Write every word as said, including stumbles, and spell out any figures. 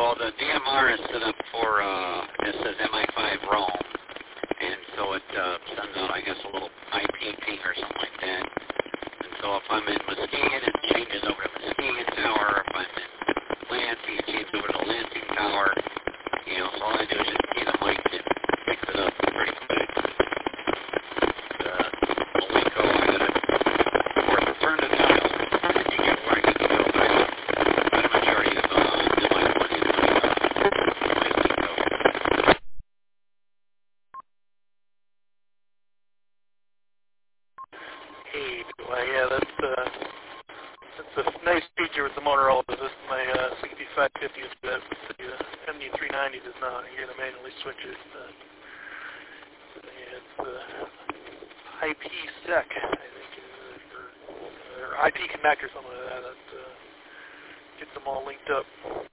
Well, the D M R is set up for, uh, it says M I five Roam, and so it uh, sends out, I guess, a little I P ping or something like that. And so if I'm in Muskegon, it changes over to Muskegon Tower. If I'm in Lansing, it changes over to Lansing Tower. You know, so all I do is just key the mic and fix it up pretty quick. Uh, a week ago, I got to, of course, turn the dials and you get where I need to go. But I the majority of uh, the mic went in my uh, Lansing Tower. Hey, well, yeah, that's uh, that's a nice feature with the Motorola. This is my uh, sixty-five fifty is that the uh, M D three ninety does not. You're going to manually switch it. Uh, it's uh, I P sec, I think, or, or I P connect or something like that. That uh, gets them all linked up.